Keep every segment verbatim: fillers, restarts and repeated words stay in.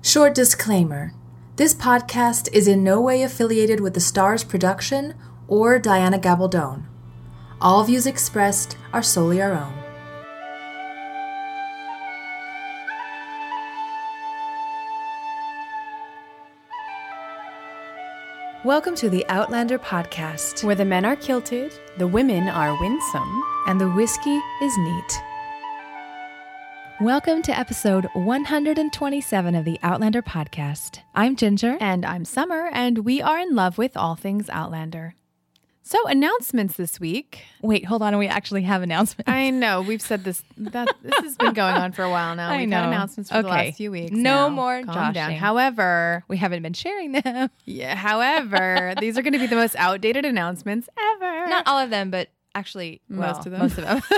Short disclaimer. This podcast is in no way affiliated with the Stars production or Diana Gabaldon. All views expressed are solely our own. Welcome to the Outlander podcast, where the men are kilted, the women are winsome, and the whiskey is neat. Welcome to episode one hundred twenty-seven of the Outlander podcast. I'm Ginger. And I'm Summer, and we are in love with all things Outlander. So, announcements this week. Wait, hold on. We actually have announcements. I know. We've said this. That, this has been going on for a while now. I We've know. had announcements for okay. the last few weeks. No now. more Calm joshing. down. However, we haven't been sharing them. Yeah. However, these are going to be the most outdated announcements ever. Not all of them, but actually, well, most of them. Most of them.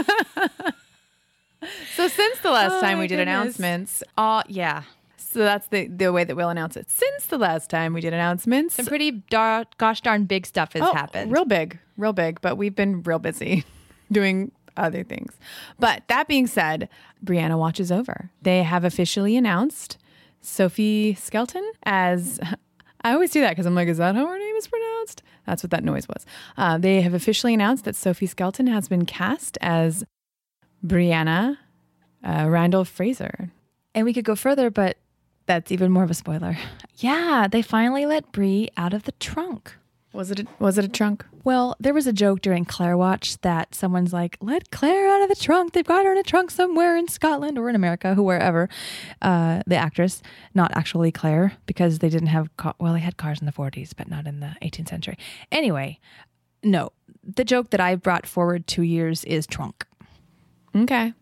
So, since the last oh time we did goodness. announcements, uh, yeah. So that's the, the way that we'll announce it. Since the last time we did announcements, Some pretty dar- gosh darn big stuff has oh, happened. Real big, real big, but we've been real busy doing other things. But that being said, Brianna Watch is over. They have officially announced Sophie Skelton as, I always do that because I'm like, is that how her name is pronounced? That's what that noise was. Uh, they have officially announced that Sophie Skelton has been cast as Brianna uh, Randall Fraser. And we could go further, but that's even more of a spoiler. Yeah, they finally let Brie out of the trunk. Was it a, was it a trunk? Well, there was a joke during Claire Watch that someone's like, let Claire out of the trunk. They've got her in a trunk somewhere in Scotland or in America, who wherever. Uh, the actress, not actually Claire, because they didn't have, ca- well, they had cars in the forties, but not in the eighteenth century. Anyway, no, the joke that I brought forward two years is trunk. Okay.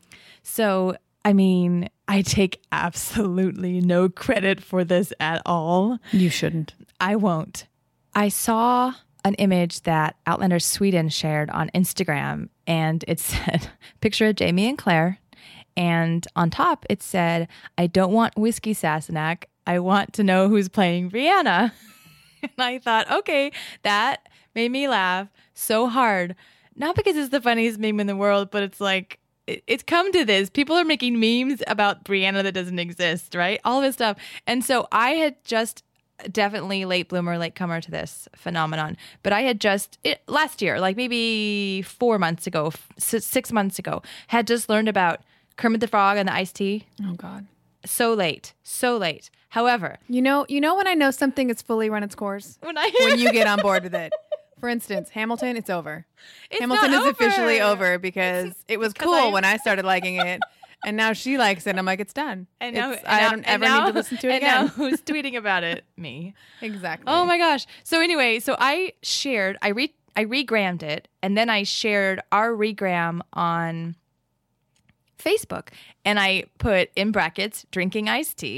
So, I mean, I take absolutely no credit for this at all. You shouldn't. I won't. I saw an image that Outlander Sweden shared on Instagram, and it said, picture of Jamie and Claire, and on top it said, I don't want Whiskey Sassenach. I want to know who's playing Brianna. And I thought, okay, that made me laugh so hard. Not because it's the funniest meme in the world, but it's like, it's come to this. People are making memes about Brianna that doesn't exist, right? All of this stuff. And so I had just definitely late bloomer, late comer to this phenomenon. But I had just it, last year, like maybe four months ago, six months ago, had just learned about Kermit the Frog and the iced tea. Oh, God. So late. So late. However, You know, you know when I know something is fully run its course? when I When you get on board with it. For instance, Hamilton, it's over. It's Hamilton not is officially over. over because It's- it was it's 'cause cool I- when I started liking it. And now she likes it. And I'm like, it's done. And now, It's- and I now- don't and ever now- need to listen to it and again. now who's tweeting about it? Me. Exactly. Oh my gosh. So anyway, so I shared, I re I regrammed it, and then I shared our regram on Facebook, and I put in brackets drinking iced tea.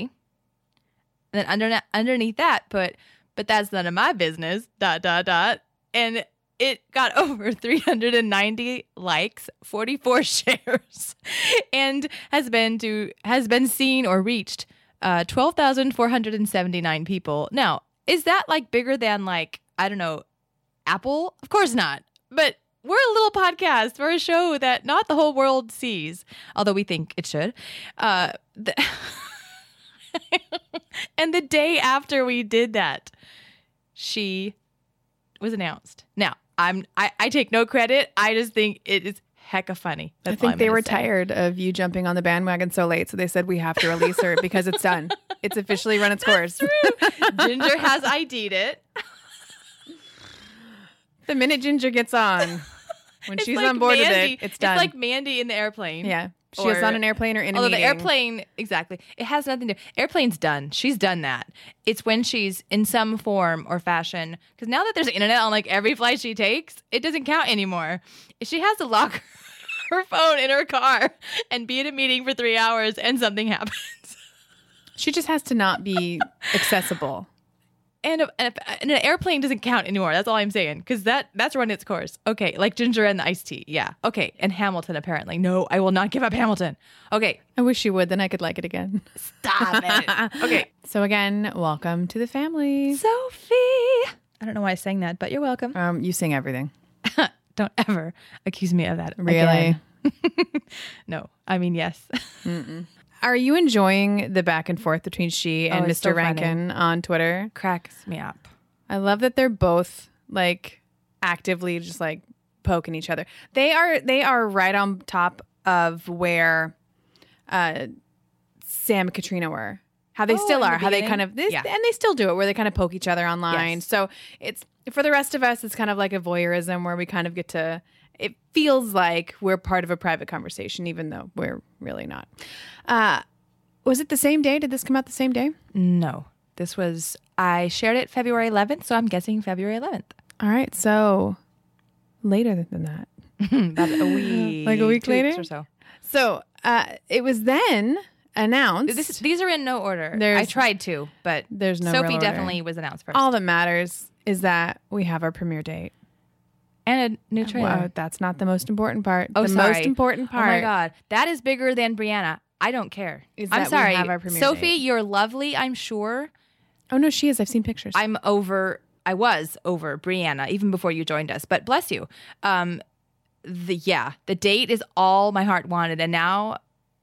And then under, underneath that put, but that's none of my business, dot, dot, dot. And it got over three hundred ninety likes, forty-four shares, and has been to has been seen or reached uh, twelve thousand four hundred seventy-nine people. Now, is that like bigger than like, I don't know, Apple? Of course not. But we're a little podcast. We're a show that not the whole world sees, although we think it should. Uh, the and the day after we did that, she was announced. Now, I'm I, I take no credit. I just think it is hecka funny. I That's all think I'm they gonna were say. tired of you jumping on the bandwagon so late. So they said, we have to release her because it's done. It's officially run its course. True. Ginger has I D'd it. The minute Ginger gets on, when It's she's like on board Mandy. with it, it's done. It's like Mandy in the airplane. yeah. She Or- is on an airplane or in a Although meeting. the airplane, exactly, it has nothing to. Airplane's done. She's done that. It's when she's in some form or fashion. Because now that there's internet on like every flight she takes, it doesn't count anymore. If she has to lock her phone in her car and be at a meeting for three hours and something happens. She just has to not be accessible. And, a, and, a, and an airplane doesn't count anymore. That's all I'm saying. Because that, that's run its course. Okay, like Ginger and the iced tea. Yeah. Okay, and Hamilton apparently. No, I will not give up Hamilton. Okay. I wish you would, then I could like it again. Stop it. Okay. So again, welcome to the family. Sophie. I don't know why I sang that, but you're welcome. Um, you sing everything. Don't ever accuse me of that. Really? Again. No, I mean, yes. Are you enjoying the back and forth between she and Oh, it's Mister so funny. Rankin on Twitter? Cracks me up. I love that they're both like actively just like poking each other. They are they are right on top of where uh, Sam and Katrina were. How they Oh, still in the are. How they beginning? kind of this, Yeah. and they still do it where they kind of poke each other online. Yes. So it's for the rest of us, it's kind of like a voyeurism where we kind of get to. It feels like we're part of a private conversation, even though we're really not. Uh, was it the same day? Did this come out the same day? No, this was, I shared it February eleventh, so I'm guessing February eleventh. All right, so later than that. About a week. Like a week two weeks later? or so. So uh, it was then announced. This, these are in no order. There's- I tried to, but There's no Sophie real order. definitely was announced first. All that matters is that we have our premiere date. and a new trailer. Wow, that's not the most important part. Oh, the sorry. most important part. Oh my God. That is bigger than Brianna. I don't care. Is I'm that we sorry. have our premiere Sophie, date. you're lovely, I'm sure. Oh no, she is. I've seen pictures. I'm over, I was over Brianna even before you joined us, but bless you. Um, the Yeah, the date is all my heart wanted. And now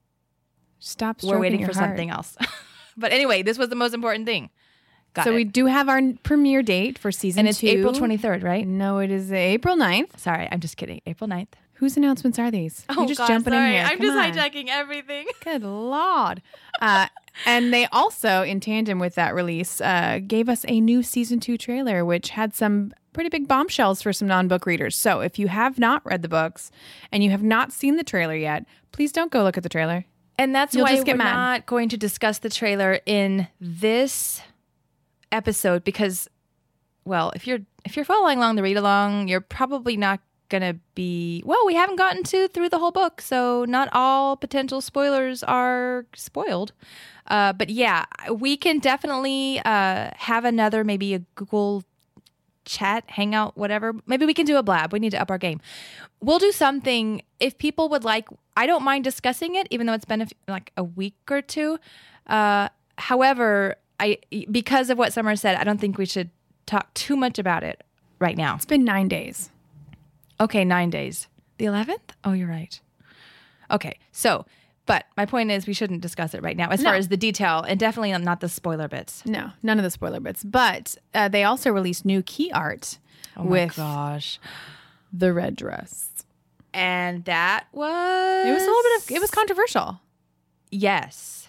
Stop. we're waiting your for heart. something else. But anyway, this was the most important thing. Got So it. we do have our premiere date for season and it's two. April twenty-third, right? No, it is April ninth. Sorry, I'm just kidding. April ninth. Whose announcements are these? Oh, You're just God, jumping sorry. in here. I'm Come just on. hijacking everything. Good Lord. Uh, and they also, in tandem with that release, uh, gave us a new season two trailer, which had some pretty big bombshells for some non-book readers. So if you have not read the books and you have not seen the trailer yet, please don't go look at the trailer. And that's You'll why just get we're mad. not going to discuss the trailer in this episode because, well, if you're if you're following along the read along, you're probably not gonna be. Well, we haven't gotten to through the whole book, so not all potential spoilers are spoiled. Uh, but yeah, we can definitely uh, have another maybe a Google chat, hangout, whatever. Maybe we can do a blab. We need to up our game. We'll do something if people would like. I don't mind discussing it, even though it's been a, f- like a week or two. Uh, however, I because of what Summer said, I don't think we should talk too much about it right now. It's been nine days. Okay, nine days. The eleventh? Oh, you're right. Okay, so, but my point is we shouldn't discuss it right now as No. far as the detail and definitely not the spoiler bits. No, none of the spoiler bits. But uh, they also released new key art Oh my with gosh. the red dress. And that was... It was a little bit of, it was controversial. Yes.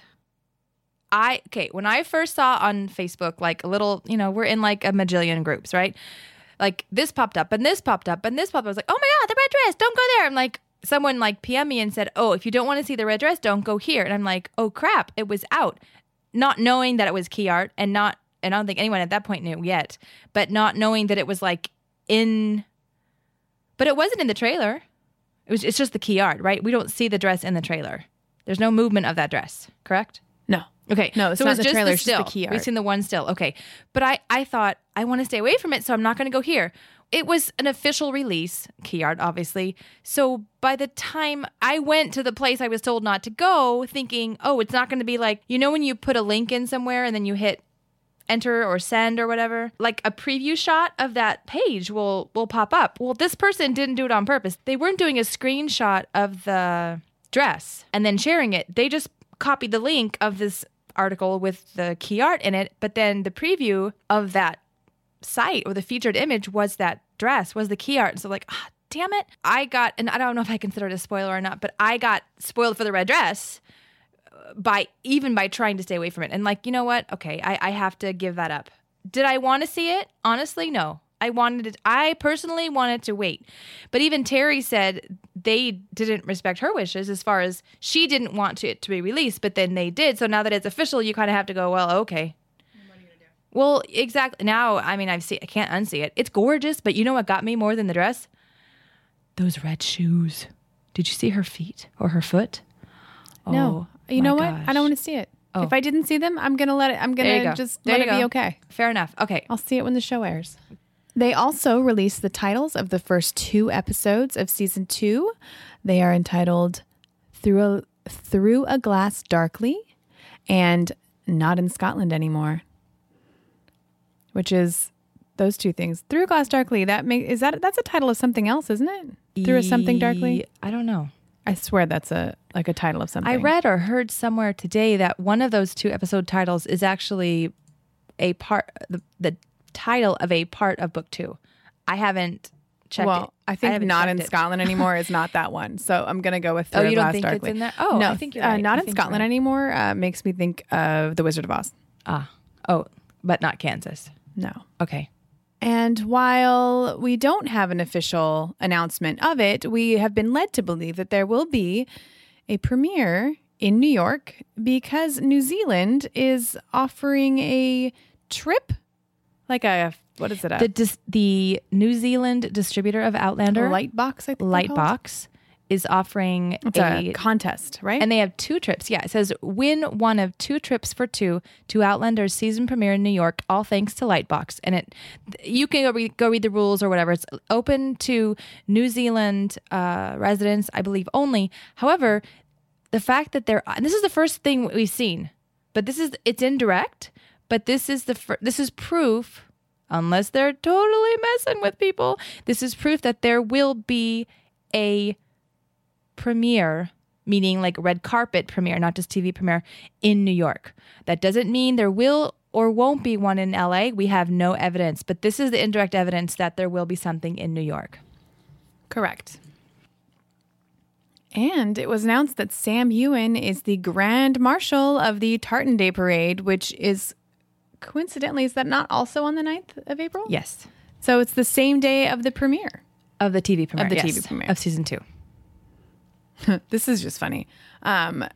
I, okay, when I first saw on Facebook, like a little, you know, we're in like a majillion groups, right? Like this popped up and this popped up and this popped up. I was like, oh my God, the red dress, don't go there. I'm like, someone like P M me and said, oh, if you don't want to see the red dress, don't go here. And I'm like, oh crap, it was out. Not knowing that it was key art and not, and I don't think anyone at that point knew yet, but not knowing that it was like in, but it wasn't in the trailer. It was, it's just the key art, right? We don't see the dress in the trailer. There's no movement of that dress, correct? No. Okay. No, it's so not it was the just trailer, the it's just the still. key We've art. seen the one still. Okay. But I, I thought, I want to stay away from it, so I'm not going to go here. It was an official release, key art, obviously. So by the time I went to the place I was told not to go, thinking, oh, it's not going to be like, you know, when you put a link in somewhere and then you hit enter or send or whatever, like a preview shot of that page will will pop up. Well, this person didn't do it on purpose. They weren't doing a screenshot of the dress and then sharing it. They just copied the link of this article with the key art in it, but then the preview of that site or the featured image was that dress, was the key art. So like, ah, damn it. I got, and I don't know if I consider it a spoiler or not, but I got spoiled for the red dress by even by trying to stay away from it. And like, you know what? Okay, I, I have to give that up. Did I want to see it? Honestly, no. I wanted it. I personally wanted to wait. But even Terry said they didn't respect her wishes as far as she didn't want to, it to be released, but then they did. So now that it's official, you kind of have to go, well, okay. What are you gonna do? Well, exactly. Now, I mean, I've seen, I can't unsee it. It's gorgeous, but you know what got me more than the dress? Those red shoes. Did you see her feet or her foot? No. Oh, You my know what? gosh. I don't want to see it. Oh. If I didn't see them, I'm going to let it, I'm There you going to go. just There let you it be go. okay. Fair enough. Okay. I'll see it when the show airs. They also released the titles of the first two episodes of season two. They are entitled Through a, Through a Glass Darkly and Not in Scotland Anymore, which is those two things. Through a Glass Darkly, that make, is that that's a title of something else, isn't it? Through a Something Darkly? I don't know. I swear that's a like a title of something. I read or heard somewhere today that one of those two episode titles is actually a part, the, the title of a part of book two. I haven't checked well, it. I think haven't Not in checked it. Scotland Anymore is not that one. So I'm going to go with Oh, Third you don't Last think Dark it's Leaf. in there? Oh, no, I think you're uh, right. Not I in think you're Scotland right. Anymore uh, makes me think of The Wizard of Oz. Ah. Oh, but not Kansas. No. Okay. And while we don't have an official announcement of it, we have been led to believe that there will be a premiere in New York because New Zealand is offering a trip, like a, what is it? A The dis- the New Zealand distributor of Outlander, Lightbox, I think they're called? Lightbox, is offering It's a, a contest, right? and they have two trips. Yeah, it says win one of two trips for two to Outlander's season premiere in New York, all thanks to Lightbox. And it, you can go read, go read the rules or whatever. It's open to New Zealand uh, residents, I believe, only. However, the fact that they're, and this is the first thing we've seen, but this is, it's indirect, but this is the, fir- this is proof, unless they're totally messing with people, this is proof that there will be a premiere, meaning like red carpet premiere, not just T V premiere, in New York. That doesn't mean there will or won't be one in L A. We have no evidence, but this is the indirect evidence that there will be something in New York. Correct. And it was announced that Sam Heughan is the Grand Marshal of the Tartan Day Parade, which is coincidentally, is that not also on the ninth of April? Yes. So it's the same day of the premiere. Of the T V premiere. Of the yes. T V premiere. Of season two. This is just funny. Um,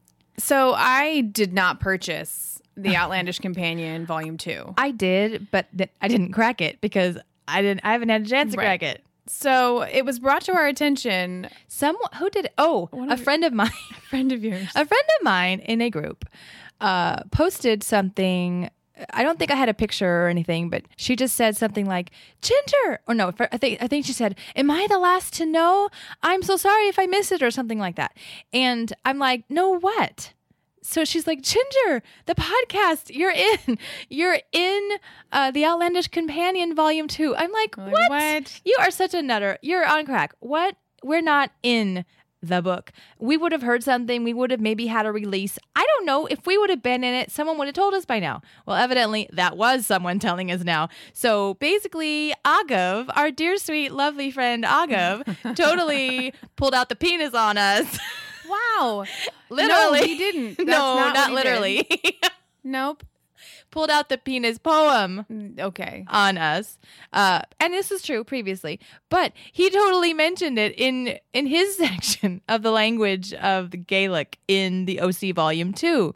so I did not purchase The Outlandish Companion Volume two. I did, but th- I didn't crack it because I didn't. I haven't had a chance to Right. crack it. So it was brought to our attention. Someone who did. Oh, One a of your- friend of mine. A friend of yours. A friend of mine in a group uh, posted something. I don't think I had a picture or anything, but she just said something like "Ginger," or no, I think I think she said, "Am I the last to know? I'm so sorry if I miss it," or something like that. And I'm like, "No, what?" So she's like, "Ginger, the podcast, you're in, you're in uh, the Outlandish Companion Volume Two." I'm like, Like, what? what? You are such a nutter. You're on crack. What? We're not in the book. We would have heard something. We would have maybe had a release. I don't know. If we would have been in it, someone would have told us by now. Well, evidently that was someone telling us now. So basically, Agav, our dear, sweet, lovely friend Agav, totally pulled out the penis on us. Wow. Literally. No, he didn't. That's no, not, not, what he did. literally. Nope. Pulled out the penis poem Okay. on us, uh, and this is true previously, but he totally mentioned it in in his section of the language of the Gaelic in the O C Volume Two,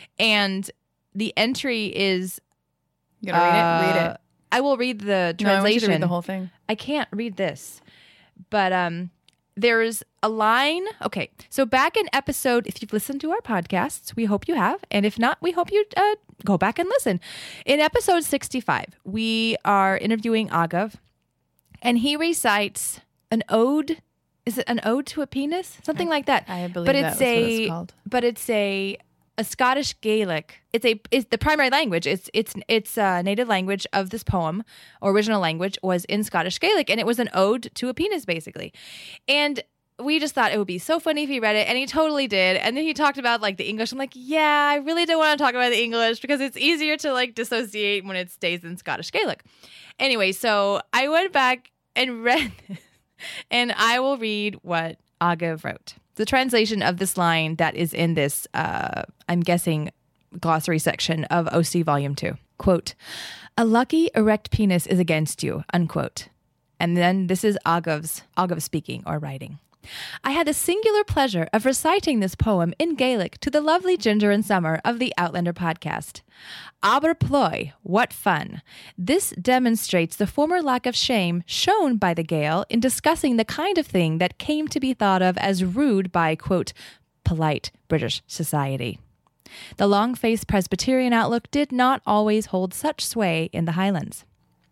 and the entry is. You gotta read it. Read uh, it. I will read the No, I want you translation. to read the whole thing. I can't read this, but um, there's a line. Okay, so back in episode, if you've listened to our podcasts, we hope you have, and if not, we hope you uh, go back and listen. In episode sixty-five, we are interviewing Agav, and he recites an ode. Is it an ode to a penis? Something like that. I believe but that it's was what a, it's called. But it's a a Scottish Gaelic. It's a it's the primary language. It's it's it's a native language of this poem. Or original language was in Scottish Gaelic, and it was an ode to a penis, basically. And we just thought it would be so funny if he read it, and he totally did. And then he talked about like the English. I'm like, yeah, I really don't want to talk about the English because it's easier to like dissociate when it stays in Scottish Gaelic. Anyway, so I went back and read this, and I will read what Agav wrote. The translation of this line that is in this, uh, I'm guessing, glossary section of O C Volume two. Quote, "A lucky erect penis is against you," unquote. And then this is Agav's, Agav speaking or writing. "I had the singular pleasure of reciting this poem in Gaelic to the lovely Ginger and Summer of the Outlander podcast. Aber ploy, what fun. This demonstrates the former lack of shame shown by the Gael in discussing the kind of thing that came to be thought of as rude by, quote, polite British society. The long-faced Presbyterian outlook did not always hold such sway in the Highlands."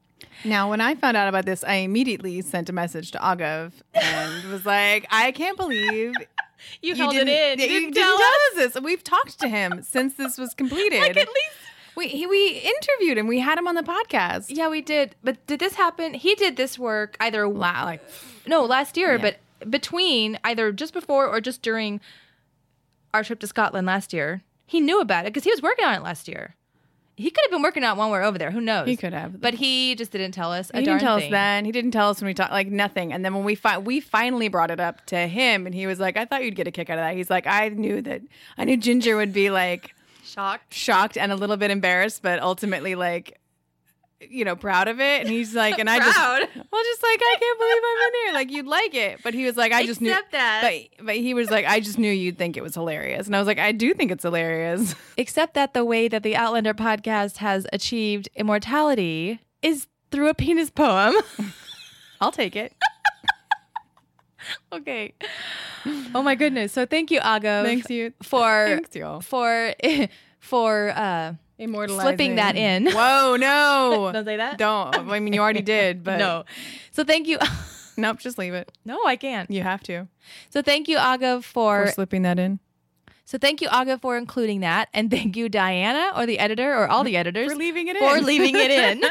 Now, when I found out about this, I immediately sent a message to Agav and was like, I can't believe You, held it didn't- in. You You didn't didn't tell tell us. us this. We've talked to him since this was completed. Like at least. we he, we interviewed him. We had him on the podcast. Yeah, we did. But did this happen? He did this work either La- like no last year, Yeah. but between either just before or just during our trip to Scotland last year, he knew about it because he was working on it last year. He could have been working on it while we were over there. Who knows? He could have. But he just didn't tell us a He darn didn't tell thing. us then. He didn't tell us when we talked, like nothing. And then when we fi- we finally brought it up to him, and he was like, I thought you'd get a kick out of that. He's like, I knew that, I knew Ginger would be like Shocked. shocked and a little bit embarrassed, but ultimately like, you know, proud of it. And he's like, and I just, Proud? well, just like, I can't believe I'm in here. Like, you'd like it. But he was like, I just knew. Except that. But, but he was like, I just knew you'd think it was hilarious. And I was like, I do think it's hilarious. Except that the way that the Outlander podcast has achieved immortality is through a penis poem. I'll take it. Okay. Oh my goodness. So thank you, Agav. Thanks you. For, Thanks, y'all. for, for, uh, Immortalizing. slipping that in. Whoa, no. Don't say that? Don't. I mean, you already did, but. No. So thank you. Nope, just leave it. No, I can't. You have to. So thank you, Agav, for, For slipping that in. so thank you, Agav, for including that. And thank you, Diana, or the editor, or all the editors. For leaving it For in. leaving it in.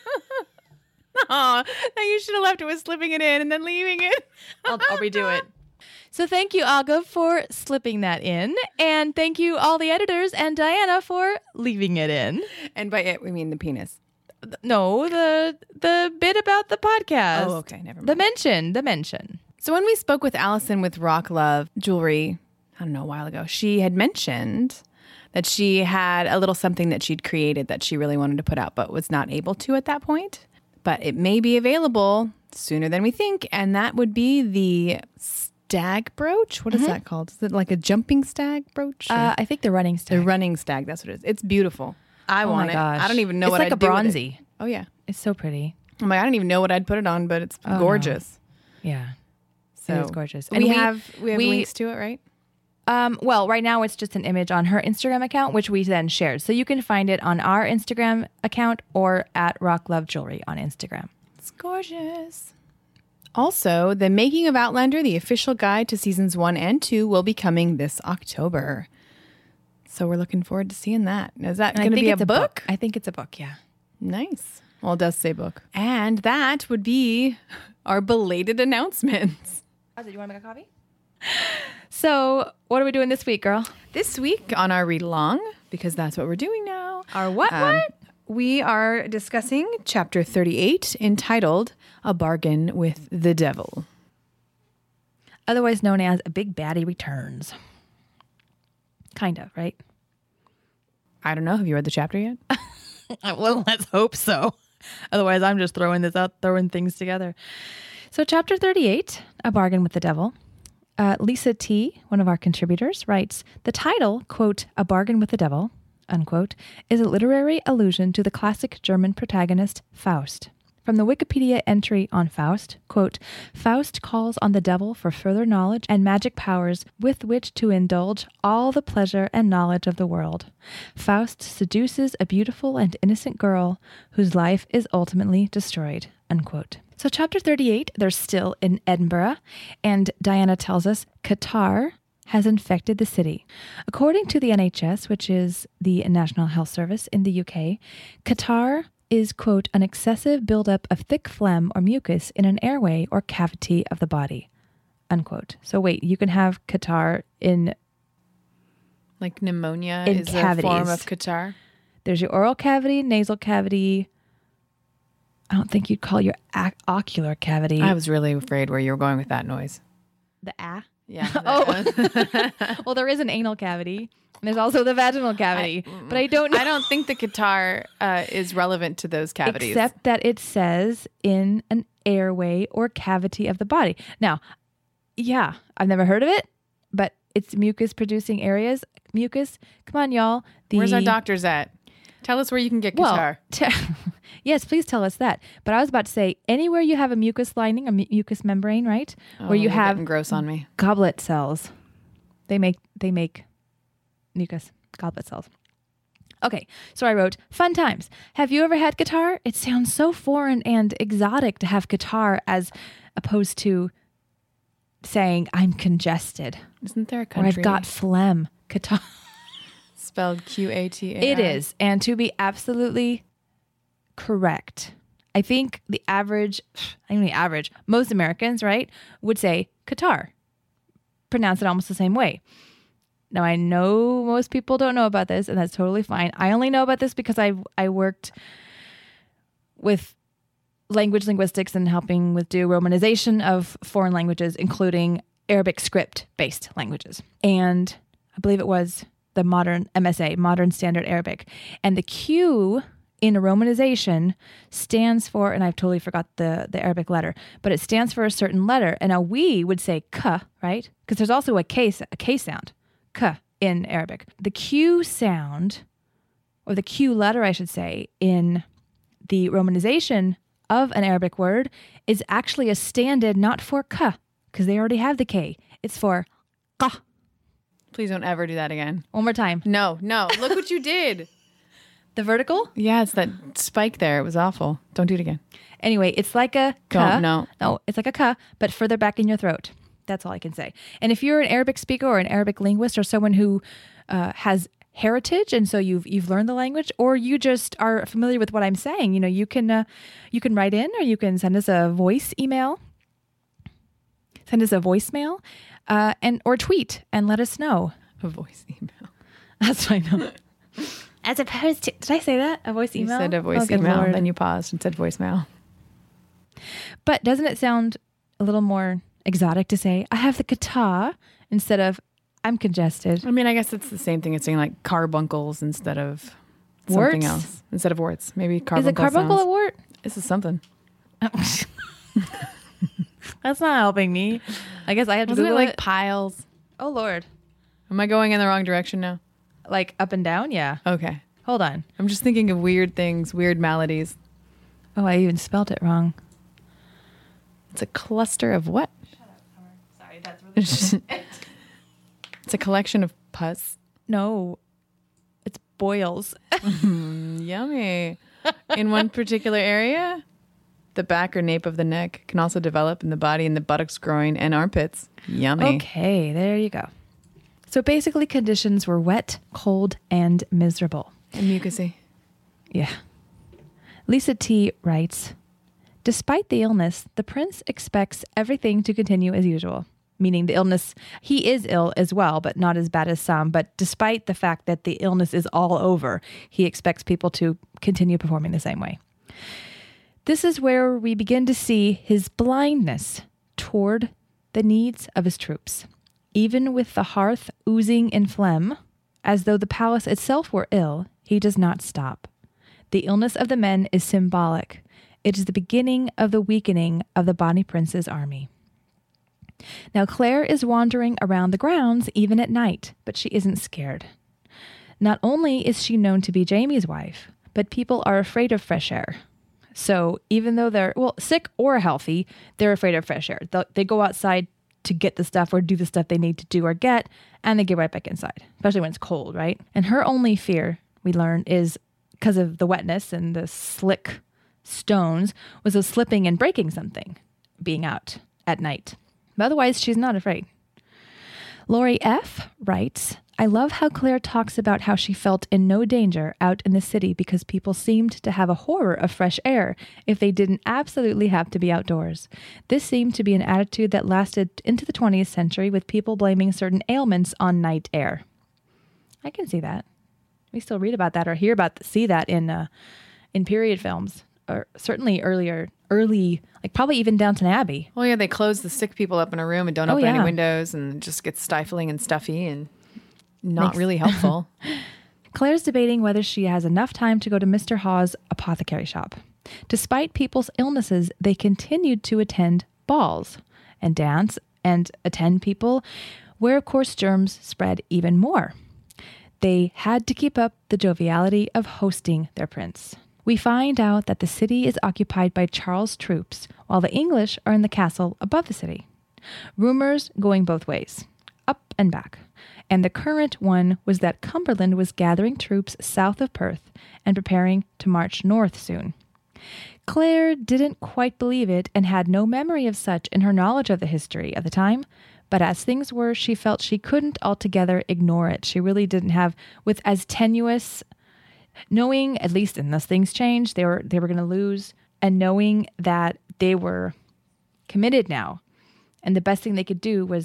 Aw, now you should have left it with slipping it in and then leaving it. I'll, I'll redo it. So thank you, Agav, for slipping that in. And thank you, all the editors, and Diana for leaving it in. And by it, we mean the penis. No, the the bit about the podcast. Oh, okay, never mind. The mention, the mention. So when we spoke with Allison with Rock Love Jewelry, I don't know, a while ago, she had mentioned that she had a little something that she'd created that she really wanted to put out, but was not able to at that point. But it may be available sooner than we think, and that would be the stag brooch. What is that called? Is it like a jumping stag brooch? or- Uh, I think the running the stag. running stag, that's what it is. It's beautiful. I Oh want my it. gosh. I don't even know It's what like I'd a do with it. bronzy. Oh, yeah. It's so pretty. I'm like, I don't even know what I'd put it on, but it's no. gorgeous. Yeah. So It is gorgeous. We, have we have links to it, right? Um, well, right now it's just an image on her Instagram account, which we then shared. So you can find it on our Instagram account or at Rock Love Jewelry on Instagram. It's gorgeous. Also, the Making of Outlander, the official guide to seasons one and two, will be coming this October. So we're looking forward to seeing that. Is that And I going to think be a it's book? I think it's a book, yeah. Nice. Well, it does say book. And that would be our belated announcements. Oh, you want to make a copy? So what are we doing this week, girl? This week on our read along, because that's what we're doing now. Our what, Um, what? We are discussing chapter thirty-eight, entitled A Bargain with the Devil. Otherwise known as A Big Baddie Returns. Kind of, right? I don't know. Have you read the chapter yet? Well, let's hope so. Otherwise, I'm just throwing this out, throwing things together. So chapter thirty-eight, A Bargain with the Devil. Uh, Lisa T., one of our contributors, writes, the title, quote, A Bargain with the Devil, unquote, is a literary allusion to the classic German protagonist Faust. From the Wikipedia entry on Faust, quote, Faust calls on the devil for further knowledge and magic powers with which to indulge all the pleasure and knowledge of the world. Faust seduces a beautiful and innocent girl whose life is ultimately destroyed, unquote. So chapter thirty-eight, they're still in Edinburgh, and Diana tells us Qatar has infected the city. According to the N H S, which is the National Health Service in the U K, Qatar is, quote, an excessive buildup of thick phlegm or mucus in an airway or cavity of the body, unquote. So wait, you can have Qatar in, Like pneumonia In is a form cavities. of catarrh. there's your oral cavity, nasal cavity. I don't think you'd call your ac- ocular cavity. I was really afraid where you were going with that noise. the ah. Yeah. Oh, well, there is an anal cavity. And there's also the vaginal cavity, but I don't know. I don't think the catarrh uh, is relevant to those cavities. Except that it says in an airway or cavity of the body. Now, yeah, I've never heard of it, but it's mucus producing areas. Mucus, come on, y'all. The, Where's our doctors at? Tell us where you can get well, catarrh. t- yes, please tell us that. But I was about to say anywhere you have a mucus lining, a mu- mucus membrane, right, Oh, where you you're have getting gross on me. goblet cells. They make they make mucus goblet cells. Okay, so I wrote, fun times. Have you ever had catarrh? It sounds so foreign and exotic to have catarrh as opposed to saying I'm congested Isn't there a or country I've got phlegm. Catarrh. spelled Q A T A R? It is. And to be absolutely correct, I think the average, I mean the average, most Americans, right, would say Qatar. Pronounce it almost the same way. Now, I know most people don't know about this, and that's totally fine. I only know about this because I I worked with language linguistics and helping with do romanization of foreign languages, including Arabic script-based languages. And I believe it was the modern M S A, Modern Standard Arabic. And the Q in a romanization stands for, and I've totally forgot the, the Arabic letter, but it stands for a certain letter. And now we would say k, right? Because there's also a K, a K sound, k in Arabic. The Q sound, or the Q letter, I should say, in the romanization of an Arabic word is actually a stand-in not for k, because they already have the K. It's for qa. Please don't ever do that again. One more time. No, no. Look what you did. The vertical? Yeah, it's that spike there. It was awful. Don't do it again. Anyway, it's like a k. Don't, no. No, it's like a k, but further back in your throat. That's all I can say. And if you're an Arabic speaker or an Arabic linguist or someone who uh, has heritage and so you've you've learned the language, or you just are familiar with what I'm saying, you know, you can uh, you can write in, or you can send us a voice email. Send us a voicemail uh, and or tweet and let us know. A voice email. That's what I know. As opposed to, did I say that? A voice email? You said a voice oh, email, Lord. then you paused and said voicemail. But doesn't it sound a little more exotic to say, I have the guitar, instead of, I'm congested? I mean, I guess it's the same thing as saying like carbuncles instead of Warts? something else. Instead of warts. Maybe carbuncle Is it carbuncle sounds. a wart? This is something. That's not helping me. I guess I have to Wasn't it Google like it. piles? Oh, Lord. Am I going in the wrong direction now? Like up and down? Yeah. Okay. Hold on. I'm just thinking of weird things, weird maladies. Oh, I even spelled it wrong. It's a cluster of what? Shut up, Summer. Sorry, that's really It's a collection of pus. No, it's boils. Mm, yummy. In one particular area? The back or nape of the neck can also develop in the body, in the buttocks, groin, and armpits. Yummy. Okay, there you go. So basically conditions were wet, cold, and miserable. And mucousy. Yeah. Lisa T writes, despite the illness, the prince expects everything to continue as usual. Meaning the illness, he is ill as well, but not as bad as some. But despite the fact that the illness is all over, he expects people to continue performing the same way. This is where we begin to see his blindness toward the needs of his troops. Even with the hearth oozing in phlegm, as though the palace itself were ill, he does not stop. The illness of the men is symbolic. It is the beginning of the weakening of the Bonnie Prince's army. Now, Claire is wandering around the grounds even at night, but she isn't scared. Not only is she known to be Jamie's wife, but people are afraid of fresh air. So even though they're, well, sick or healthy, they're afraid of fresh air. They'll, they go outside to get the stuff or do the stuff they need to do or get, and they get right back inside, especially when it's cold, right? And her only fear, we learn, is because of the wetness and the slick stones, was of slipping and breaking something, being out at night. But otherwise, she's not afraid. Lori F. writes, I love how Claire talks about how she felt in no danger out in the city because people seemed to have a horror of fresh air if they didn't absolutely have to be outdoors. This seemed to be an attitude that lasted into the twentieth century, with people blaming certain ailments on night air. I can see that. We still read about that or hear about, see that in uh, in period films, or certainly earlier, early, like probably even Downton Abbey. Well, yeah, they close the sick people up in a room and don't Oh, open any yeah. windows, and it just gets stifling and stuffy and not Makes- really helpful. Claire's debating whether she has enough time to go to Mister Hawes' apothecary shop. Despite people's illnesses, they continued to attend balls and dance and attend people, where, of course, germs spread even more. They had to keep up the joviality of hosting their prince. We find out that the city is occupied by Charles' troops, while the English are in the castle above the city. Rumors going both ways, up and back. And the current one was that Cumberland was gathering troops south of Perth and preparing to march north soon. Claire didn't quite believe it and had no memory of such in her knowledge of the history of the time, but as things were, she felt she couldn't altogether ignore it. She really didn't have, with as tenuous, knowing, at least unless things changed, they were they were going to lose, and knowing that they were committed now, and the best thing they could do was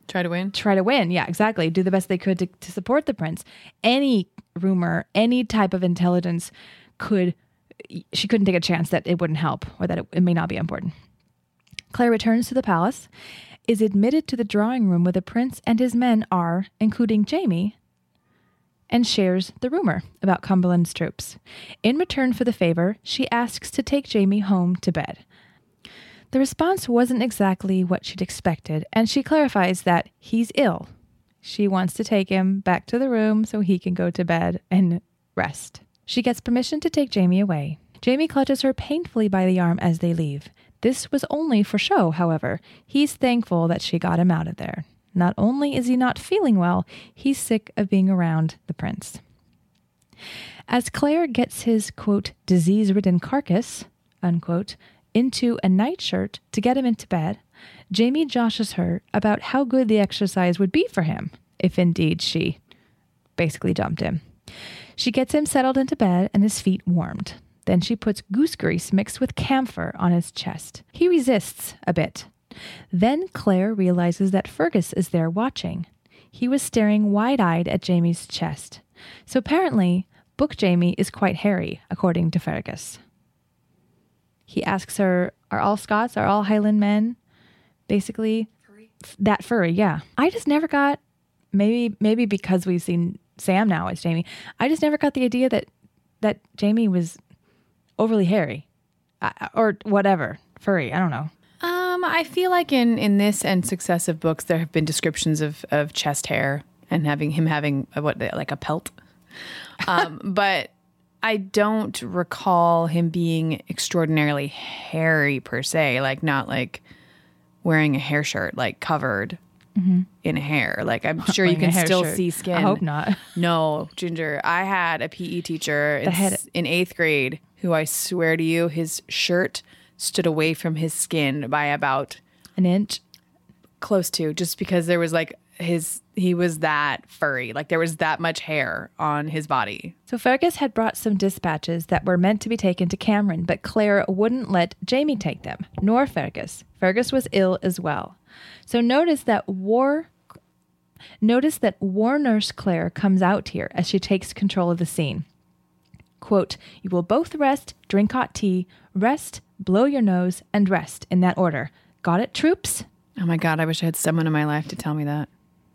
Try to win. try to win. Yeah, exactly. Do the best they could to, to support the prince. Any rumor, any type of intelligence could, she couldn't take a chance that it wouldn't help or that it, it may not be important. Claire returns to the palace, is admitted to the drawing room where the prince and his men are, including Jamie, and shares the rumor about Cumberland's troops. In return for the favor, she asks to take Jamie home to bed. The response wasn't exactly what she'd expected, and she clarifies that he's ill. She wants to take him back to the room so he can go to bed and rest. She gets permission to take Jamie away. Jamie clutches her painfully by the arm as they leave. This was only for show, however. He's thankful that she got him out of there. Not only is he not feeling well, he's sick of being around the prince. As Claire gets his, quote, disease-ridden carcass, unquote, into a nightshirt to get him into bed, Jamie joshes her about how good the exercise would be for him, if indeed she basically dumped him. She gets him settled into bed and his feet warmed. Then she puts goose grease mixed with camphor on his chest. He resists a bit. Then Claire realizes that Fergus is there watching. He was staring wide-eyed at Jamie's chest. So apparently, Book Jamie is quite hairy, according to Fergus. He asks her, are all Scots, are all Highland men basically furry? F- that furry? Yeah. I just never got, maybe maybe because we've seen Sam now as Jamie, I just never got the idea that, that Jamie was overly hairy uh, or whatever, furry. I don't know. Um, I feel like in, in this and successive books, there have been descriptions of, of chest hair and having him having a, what, like a pelt. Um, but I don't recall him being extraordinarily hairy per se, like not like wearing a hair shirt, like covered mm-hmm. in hair. Like I'm sure you can still shirt. see skin. I hope not. No, Ginger. I had a P E teacher in, had in eighth grade who I swear to you, his shirt stood away from his skin by about an inch, close to, just because there was like his, he was that furry. Like there was that much hair on his body. So Fergus had brought some dispatches that were meant to be taken to Cameron, but Claire wouldn't let Jamie take them, nor Fergus. Fergus was ill as well. So notice that war, notice that war nurse Claire comes out here as she takes control of the scene. Quote, you will both rest, drink hot tea, rest, blow your nose, and rest in that order. Got it, troops? Oh my God, I wish I had someone in my life to tell me that.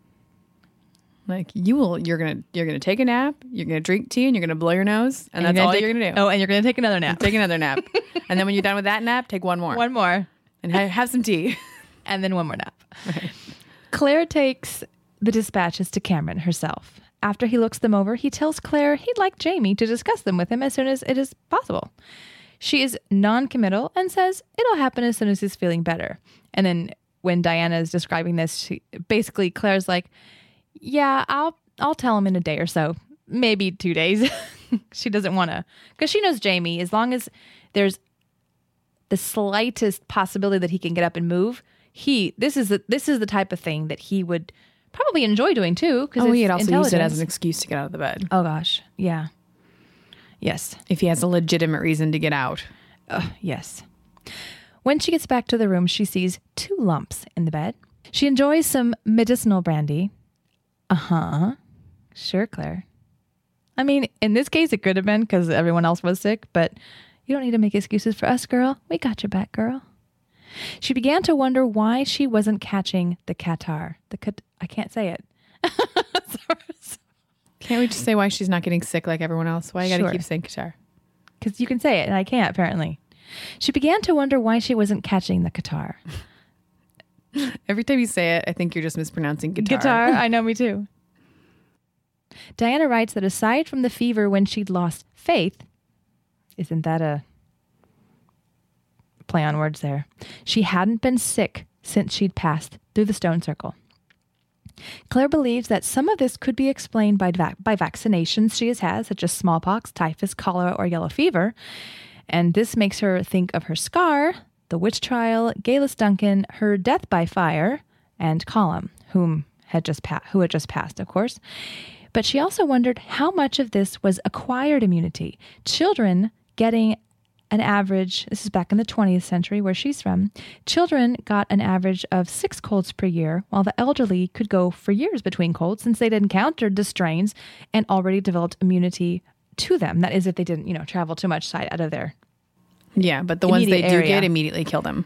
Like you will, you're gonna, you're gonna take a nap, you're gonna drink tea, and you're gonna blow your nose, and, and that's you're all take, you're gonna do. Oh, and you're gonna take another nap. Take another nap, and then when you're done with that nap, take one more. One more, and ha- have some tea, and then one more nap. Right. Claire takes the dispatches to Cameron herself. After he looks them over, he tells Claire he'd like Jamie to discuss them with him as soon as it is possible. She is non-committal and says it'll happen as soon as he's feeling better. And then when Diana is describing this, she, basically Claire's like, yeah, I'll I'll tell him in a day or so, maybe two days. She doesn't want to, because she knows Jamie, as long as there's the slightest possibility that he can get up and move, he this is the this is the type of thing that he would probably enjoy doing too. Because oh, he'd also use it as an excuse to get out of the bed. Oh gosh, yeah, yes. If he has a legitimate reason to get out. Uh, yes. When she gets back to the room, she sees two lumps in the bed. She enjoys some medicinal brandy. Uh-huh. Sure, Claire. I mean, in this case, it could have been because everyone else was sick, but you don't need to make excuses for us, girl. We got your back, girl. She began to wonder why she wasn't catching the catarrh. The cat- I can't say it. Can't we just say why she's not getting sick like everyone else? Why you gotta sure. keep saying catarrh? Because you can say it, and I can't, apparently. She began to wonder why she wasn't catching the catarrh. Every time you say it, I think you're just mispronouncing guitar. Guitar, I know, me too. Diana writes that aside from the fever when she'd lost faith, isn't that a play on words there? She hadn't been sick since she'd passed through the stone circle. Claire believes that some of this could be explained by, vac- by vaccinations she has had, such as smallpox, typhus, cholera, or yellow fever. And this makes her think of her scar, the witch trial, Galus Duncan, her death by fire, and Colum, whom had just pa- who had just passed, of course. But she also wondered how much of this was acquired immunity, children getting an average, this is back in the twentieth century where she's from, children got an average of six colds per year, while the elderly could go for years between colds since they'd encountered the strains and already developed immunity to them. That is, if they didn't, you know, travel too much side out of their Yeah, but the ones they immediate do area. get immediately kill them.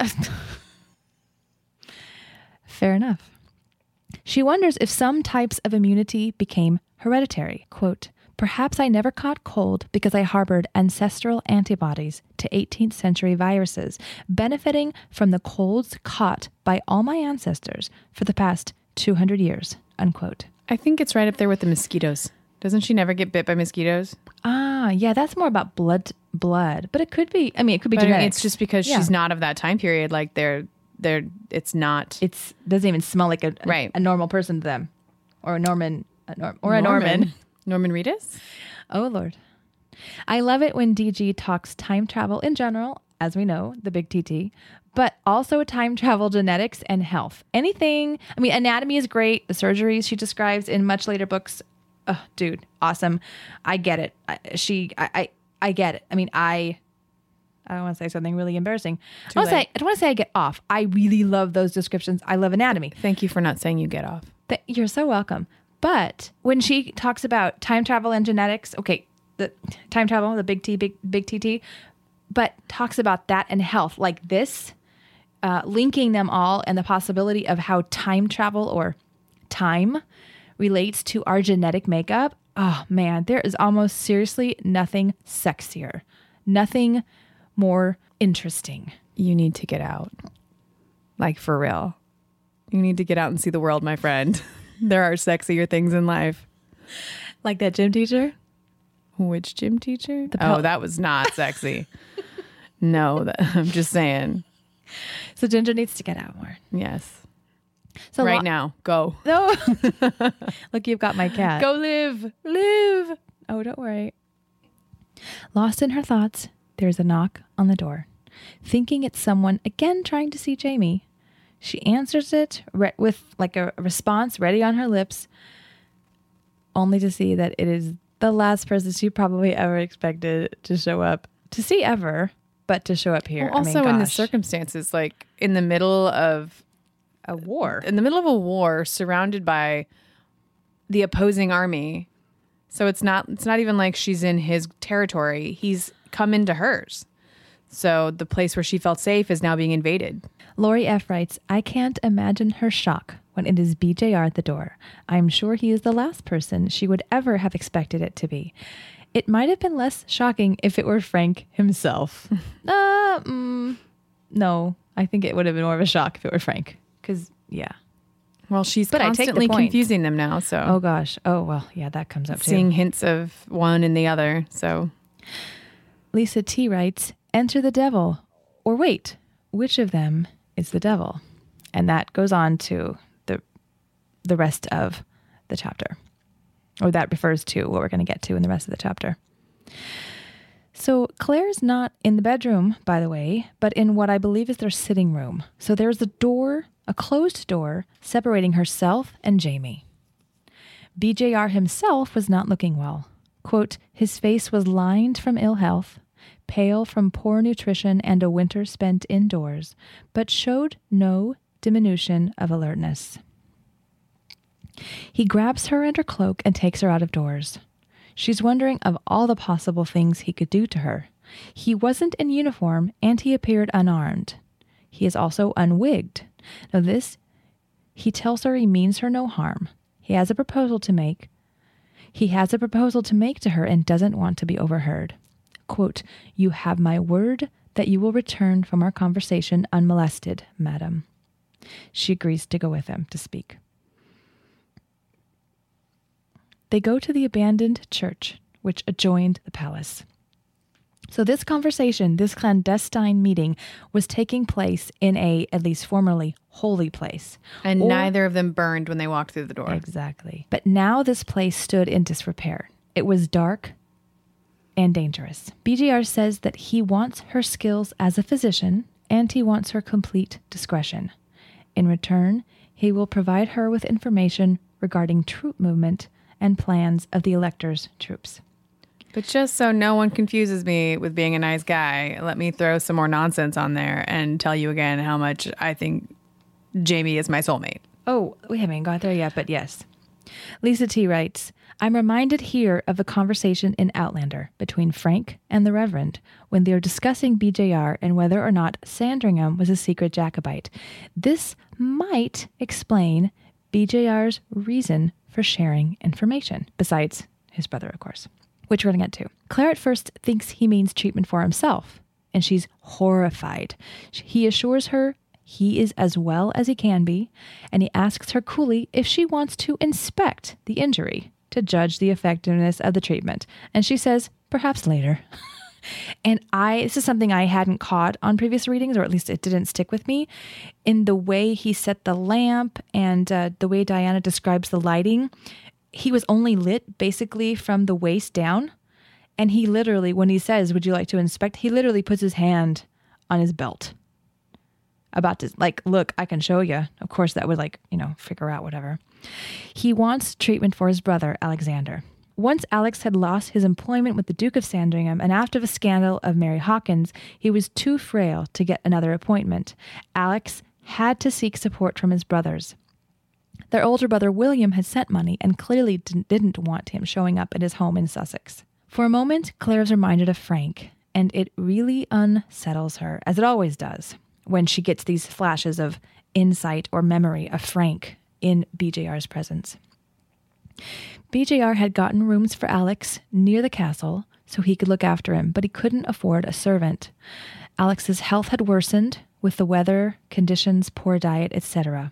Fair enough. She wonders if some types of immunity became hereditary. Quote, perhaps I never caught cold because I harbored ancestral antibodies to eighteenth century viruses, benefiting from the colds caught by all my ancestors for the past two hundred years, unquote. I think it's right up there with the mosquitoes. Doesn't she never get bit by mosquitoes? Ah, yeah, that's more about blood, blood, but it could be, I mean, it could be But genetics. it's just because Yeah. she's not of that time period. Like they're, they're, it's not. It's doesn't even smell like a, a, Right. a normal person to them, or a Norman, a Nor- or a Norman. Norman Reedus? Oh, Lord. I love it when D G talks time travel in general, as we know, the big T T, but also time travel genetics and health. Anything, I mean, anatomy is great. The surgeries she describes in much later books, oh, dude, awesome. I get it. I, she, I, I, I get it. I mean, I, I don't want to say something really embarrassing. I don't, want to say, I don't want to say I get off. I really love those descriptions. I love anatomy. Thank you for not saying you get off. Th- You're so welcome. But when she talks about time travel and genetics, okay, the time travel, the big T, big big T T, but talks about that and health like this, uh, linking them all and the possibility of how time travel or time relates to our genetic makeup. Oh man, there is almost seriously nothing sexier, nothing more interesting. You need to get out. Like for real. You need to get out and see the world, my friend. There are sexier things in life. Like that gym teacher? Which gym teacher? The pel- oh, that was not sexy. No, that, I'm just saying. So Ginger needs to get out more. Yes. So right lo- now, go. No. Look, you've got my cat. Go live. Live. Oh, don't worry. Lost in her thoughts, there's a knock on the door. Thinking it's someone again trying to see Jamie, she answers it re- with like a response ready on her lips, only to see that it is the last person she probably ever expected to show up, to see ever, but to show up here. Well, also I mean, in the gosh. circumstances, like in the middle of a war. in the middle of a war, surrounded by the opposing army. So it's not it's not even like she's in his territory. He's come into hers. So the place where she felt safe is now being invaded. Lori F. writes, I can't imagine her shock when it is B J R at the door. I'm sure he is the last person she would ever have expected it to be. It might have been less shocking if it were Frank himself. uh, mm, no, I think it would have been more of a shock if it were Frank. Because, yeah. Well, she's But I take the constantly point. confusing them now. So Oh, gosh. Oh, well, yeah, that comes up seeing too. hints of one and the other. So Lisa T. writes, enter the devil. Or wait, which of them is the devil? And that goes on to the the rest of the chapter. Or that refers to what we're going to get to in the rest of the chapter. So Claire's not in the bedroom, by the way, but in what I believe is their sitting room. So there's a door, a closed door, separating herself and Jamie. B J R himself was not looking well. Quote, his face was lined from ill health, pale from poor nutrition and a winter spent indoors, but showed no diminution of alertness. He grabs her and her cloak and takes her out of doors. She's wondering of all the possible things he could do to her. He wasn't in uniform and he appeared unarmed. He is also unwigged. Now this, he tells her he means her no harm. He has a proposal to make. He has a proposal to make to her and doesn't want to be overheard. Quote, you have my word that you will return from our conversation unmolested, madam. She agrees to go with him to speak. They go to the abandoned church, which adjoined the palace. So this conversation, this clandestine meeting, was taking place in a, at least formerly, holy place. and Or- neither of them burned when they walked through the door. Exactly. But now this place stood in disrepair. It was dark and dangerous. B J R says that he wants her skills as a physician and he wants her complete discretion. In return, he will provide her with information regarding troop movement and plans of the elector's troops. But just so no one confuses me with being a nice guy, let me throw some more nonsense on there and tell you again how much I think Jaime is my soulmate. Oh, we haven't got there yet, but yes. Lisa T writes, I'm reminded here of a conversation in Outlander between Frank and the Reverend when they were discussing B J R and whether or not Sandringham was a secret Jacobite. This might explain B J R's reason for sharing information, besides his brother, of course, which we're going to get to. Claire at first thinks he means treatment for himself, and she's horrified. He assures her he is as well as he can be, and he asks her coolly if she wants to inspect the injury to judge the effectiveness of the treatment. And she says, perhaps later. And I, this is something I hadn't caught on previous readings, or at least it didn't stick with me, in the way he set the lamp and uh, the way Diana describes the lighting. He was only lit basically from the waist down. And he literally, when he says, would you like to inspect? He literally puts his hand on his belt. About to, like, look, I can show you. Of course, that would, like, you know, figure out whatever. He wants treatment for his brother, Alexander. Once Alex had lost his employment with the Duke of Sandringham, and after the scandal of Mary Hawkins, he was too frail to get another appointment. Alex had to seek support from his brothers. Their older brother, William, had sent money and clearly didn't want him showing up at his home in Sussex. For a moment, Claire is reminded of Frank, and it really unsettles her, as it always does, when she gets these flashes of insight or memory of Frank in B J R's presence. B J R had gotten rooms for Alex near the castle so he could look after him, but he couldn't afford a servant. Alex's health had worsened with the weather, conditions, poor diet, et cetera.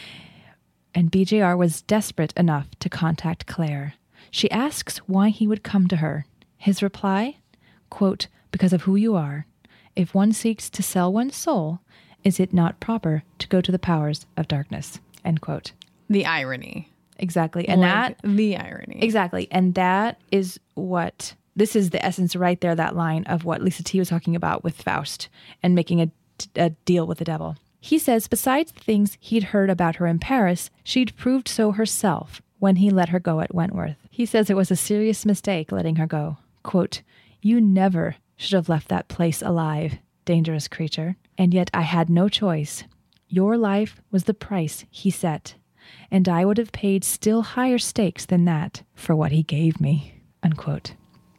And B J R was desperate enough to contact Claire. She asks why he would come to her. His reply, quote, because of who you are. If one seeks to sell one's soul, is it not proper to go to the powers of darkness? End quote. The irony. Exactly. And like that... The irony. Exactly. And that is what... This is the essence right there, that line of what Lisa T was talking about with Faust and making a, a deal with the devil. He says, besides the things he'd heard about her in Paris, she'd proved so herself when he let her go at Wentworth. He says it was a serious mistake letting her go. Quote, you never should have left that place alive, dangerous creature. And yet I had no choice. Your life was the price he set, and I would have paid still higher stakes than that for what he gave me. Unquote.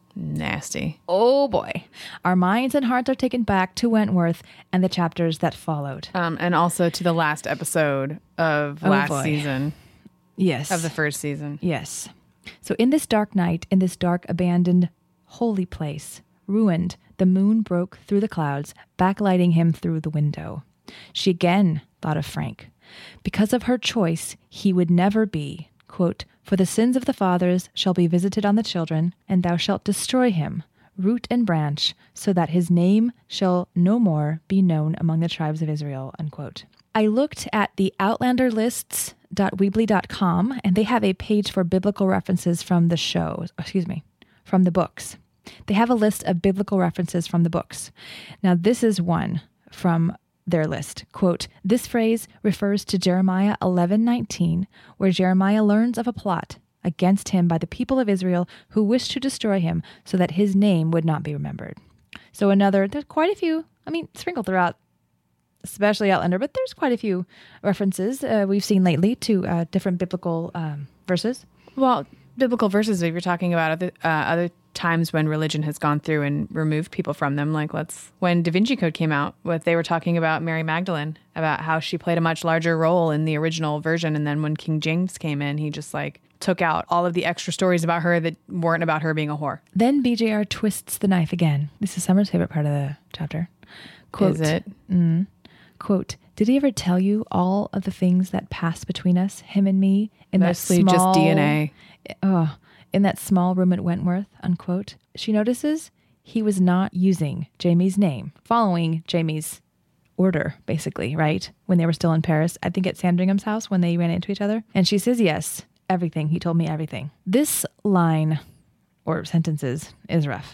Nasty. Oh boy. Our minds and hearts are taken back to Wentworth and the chapters that followed. Um, and also to the last episode of Oh, last boy. season. Yes. Of the first season. Yes. So in this dark night, in this dark, abandoned, holy place, ruined, the moon broke through the clouds, backlighting him through the window. She again thought of Frank. Because of her choice, he would never be, quote, for the sins of the fathers shall be visited on the children, and thou shalt destroy him, root and branch, so that his name shall no more be known among the tribes of Israel, unquote. I looked at the outlander lists dot weebly dot com, and they have a page for biblical references from the show, excuse me, from the books. They have a list of biblical references from the books. Now, this is one from their list. Quote, this phrase refers to Jeremiah eleven nineteen, where Jeremiah learns of a plot against him by the people of Israel who wished to destroy him so that his name would not be remembered. So another, there's quite a few, I mean, sprinkled throughout, especially Outlander, but there's quite a few references uh, we've seen lately to uh, different biblical um, verses. Well, biblical verses, if you're talking about other, uh, other times when religion has gone through and removed people from them, like let's when Da Vinci Code came out, what they were talking about Mary Magdalene, about how she played a much larger role in the original version, and then when King James came in, he just like took out all of the extra stories about her that weren't about her being a whore. Then B J R twists the knife again. This is Summer's favorite part of the chapter. Quote, is it? Mm, quote, did he ever tell you all of the things that passed between us, him and me, in Mostly that small... just D N A. Oh, in that small room at Wentworth, unquote. She notices he was not using Jaime's name, following Jaime's order, basically, right? When they were still in Paris, I think at Sandringham's house when they ran into each other. And she says, yes, everything. He told me everything. This line, or sentences, is rough.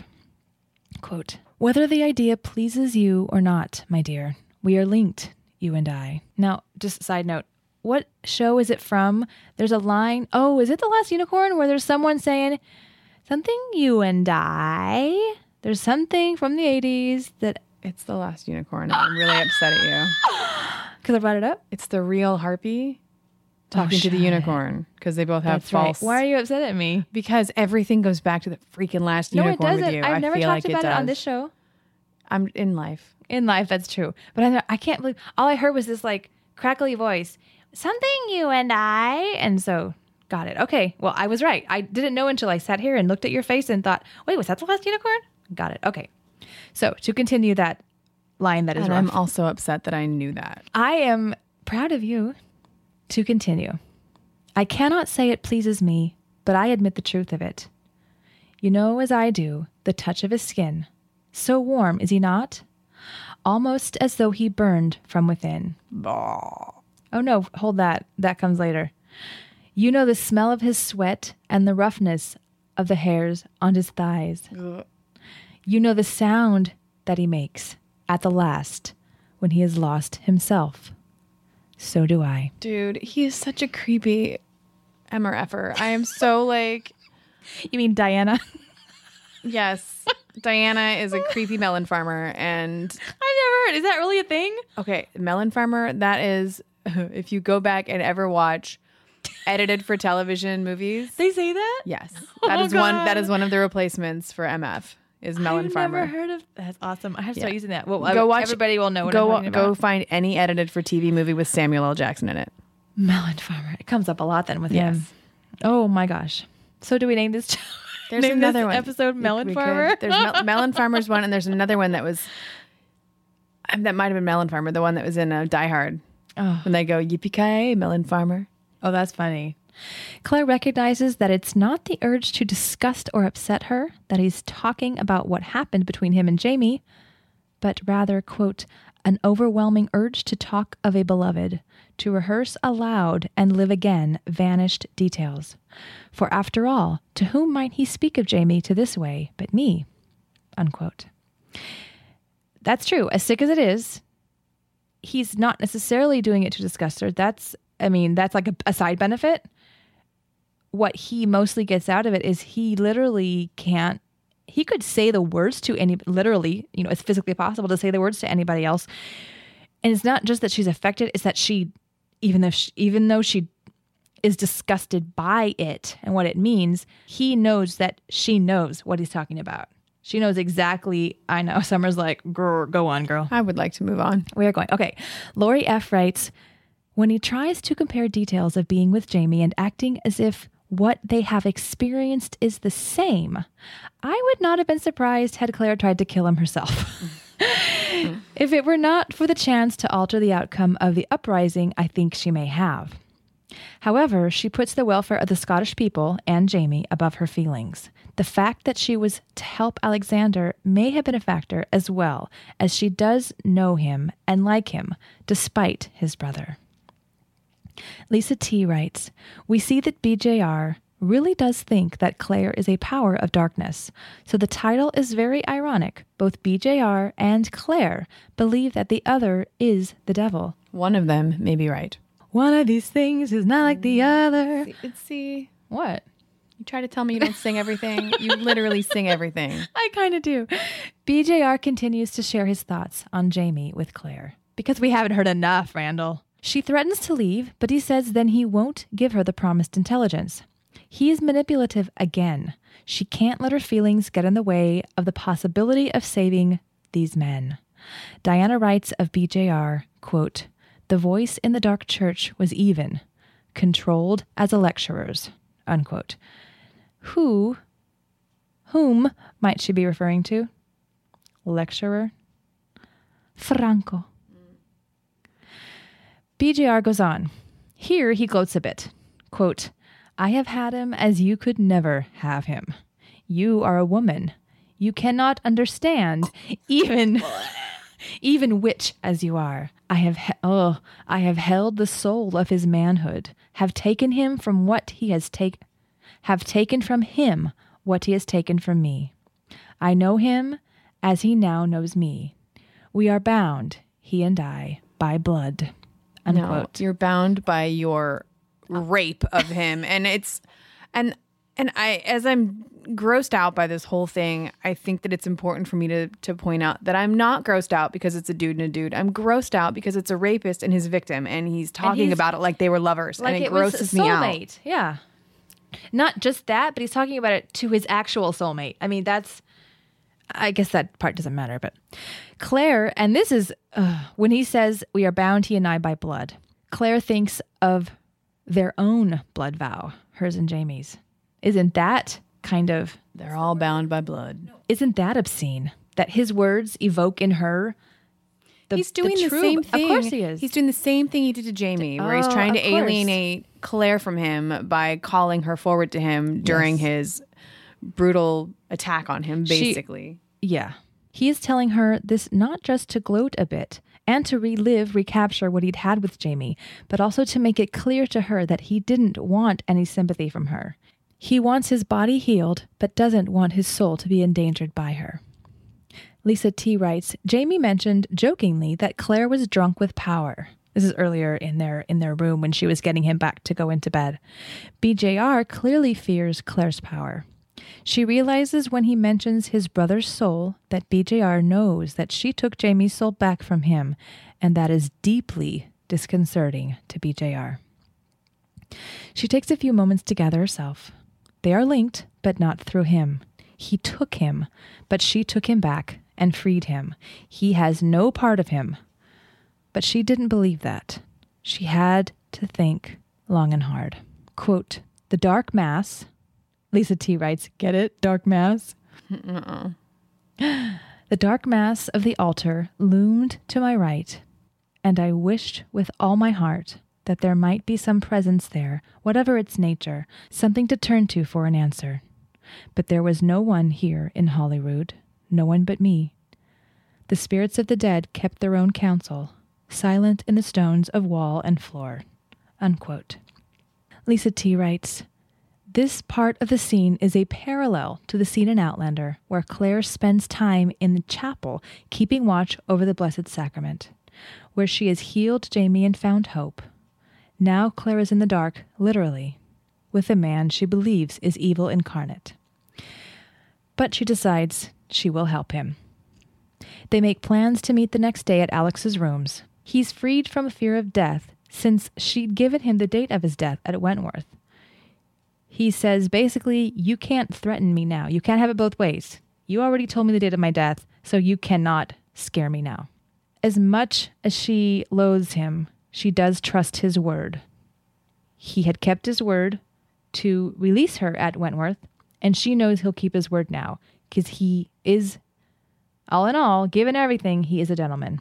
Quote, whether the idea pleases you or not, my dear, we are linked, you and I. Now, just a side note, what show is it from? There's a line. Oh, is it The Last Unicorn where there's someone saying, Something you and I. There's something from the eighties that... It's the Last Unicorn. And I'm really upset at you. Because I brought it up? It's the real harpy talking Oh, to the shut unicorn because they both have That's right. false. Why are you upset at me? Because everything goes back to the freaking Last No, it Unicorn doesn't. with you. I've I never feel talked like about it, it, does. on this show. I'm in life. In life, that's true. But I, I can't believe... All I heard was this, like, crackly voice. Something you and I... And so, got it. Okay, well, I was right. I didn't know until I sat here and looked at your face and thought, wait, was that the Last Unicorn? Got it. Okay. So, to continue that line that is And rough. I'm also upset that I knew that. I am proud of you. To continue. I cannot say it pleases me, but I admit the truth of it. You know as I do the touch of his skin. So warm, is he not? Almost as though he burned from within. Oh no, hold that. That comes later. You know the smell of his sweat and the roughness of the hairs on his thighs. Ugh. You know the sound that he makes at the last when he has lost himself. So do I. Dude, he is such a creepy M R F-er. I am so like... You mean Diana? Yes. Diana is a creepy melon farmer. And I've never heard. Is that really a thing? okay, melon farmer, that is... If you go back and ever watch edited for television movies... They say that? Yes. That Oh, is one. God. That is one of the replacements for M F. Is melon I've farmer. never heard of. That's awesome. I have to Yeah. start using that. Well, Go I- watch- everybody will know what Go I'm talking go about. find any edited for T V movie with Samuel L. Jackson in it. Melon farmer. It comes up a lot then with Yes. him. Oh my gosh. So do we name this? There's name another this one. episode Melon We could. Farmer. There's Mel- Melon Farmer's one, and there's another one that was um, that might have been Melon Farmer, the one that was in uh, Die Hard. Oh. When they go yippee-ki-yay, Melon Farmer. Oh, that's funny. Claire recognizes that it's not the urge to disgust or upset her that he's talking about what happened between him and Jamie, but rather, quote, an overwhelming urge to talk of a beloved, to rehearse aloud and live again vanished details. For after all, to whom might he speak of Jamie to this way but me? Unquote. That's true. As sick as it is, he's not necessarily doing it to disgust her. That's, I mean, that's like a, a side benefit. What he mostly gets out of it is he literally can't, he could say the words to any, literally, you know, it's physically possible to say the words to anybody else. And it's not just that she's affected, it's that she, even though she, even though she is disgusted by it and what it means, he knows that she knows what he's talking about. She knows exactly. I know. Summer's like, "Grr, go on, girl. I would like to move on. We are going. Okay. Lori F. writes, when he tries to compare details of being with Jamie and acting as if what they have experienced is the same, I would not have been surprised had Claire tried to kill him herself. If it were not for the chance to alter the outcome of the uprising, I think she may have. However, she puts the welfare of the Scottish people and Jamie above her feelings. The fact that she was to help Alexander may have been a factor as well, as she does know him and like him, despite his brother. Lisa T. writes, we see that B J R really does think that Claire is a power of darkness. So the title is very ironic. Both B J R and Claire believe that the other is the devil. One of them may be right. One of these things is not like the other. See, see, What? you try to tell me you don't sing everything. You literally sing everything. I kind of do. B J R continues to share his thoughts on Jamie with Claire. Because we haven't heard enough, Randall. She threatens to leave, but he says then he won't give her the promised intelligence. He is manipulative again. She can't let her feelings get in the way of the possibility of saving these men. Diana writes of B J R, quote, the voice in the dark church was even, controlled as a lecturer's, unquote. Who, whom might she be referring to? Lecturer? Franco. B J R goes on. Here he gloats a bit. Quote, I have had him as you could never have him. You are a woman. You cannot understand, even, even witch as you are. I have, he- oh, I have held the soul of his manhood, have taken him from what he has taken, have taken from him what he has taken from me. I know him as he now knows me. We are bound, he and I, by blood. Unquote. No, you're bound by your rape of him. And it's, and, and I, as I'm grossed out by this whole thing, I think that it's important for me to to point out that I'm not grossed out because it's a dude and a dude. I'm grossed out because it's a rapist and his victim, and he's talking he's, about it like they were lovers, like and it, it grosses was me out. soulmate. Yeah. Not just that, but he's talking about it to his actual soulmate. I mean, that's, I guess that part doesn't matter, but Claire, and this is uh, when he says, we are bound, he and I, by blood. Claire thinks of their own blood vow, hers and Jamie's. Isn't that kind of... They're all bound by blood. Isn't that obscene? That his words evoke in her the, he's doing the, the true, same thing. Of course he is. He's doing the same thing he did to Jamie, where Oh, he's trying to of course. alienate Claire from him by calling her forward to him during Yes. his brutal attack on him, She- basically. Yeah. He is telling her this not just to gloat a bit and to relive, recapture what he'd had with Jamie, but also to make it clear to her that he didn't want any sympathy from her. He wants his body healed, but doesn't want his soul to be endangered by her. Lisa T. writes, Jamie mentioned jokingly that Claire was drunk with power. This is earlier in their in their room when she was getting him back to go into bed. B J R clearly fears Claire's power. She realizes when he mentions his brother's soul that B J R knows that she took Jamie's soul back from him, and that is deeply disconcerting to B J R. She takes a few moments to gather herself. They are linked, but not through him. He took him, but she took him back and freed him. He has no part of him. But she didn't believe that. She had to think long and hard. Quote, the dark mass... Lisa T. writes, get it? Dark mass? Uh-uh. The dark mass of the altar loomed to my right, and I wished with all my heart that there might be some presence there, whatever its nature, something to turn to for an answer. But there was no one here in Holyrood, no one but me. The spirits of the dead kept their own counsel, silent in the stones of wall and floor. Unquote. Lisa T. writes, this part of the scene is a parallel to the scene in Outlander, where Claire spends time in the chapel keeping watch over the Blessed Sacrament, where she has healed Jamie and found hope. Now Claire is in the dark, literally, with a man she believes is evil incarnate. But she decides she will help him. They make plans to meet the next day at Alex's rooms. He's freed from a fear of death since she'd given him the date of his death at Wentworth. He says, basically, you can't threaten me now. You can't have it both ways. You already told me the date of my death, so you cannot scare me now. As much as she loathes him, she does trust his word. He had kept his word to release her at Wentworth, and she knows he'll keep his word now, because he is, all in all, given everything, he is a gentleman.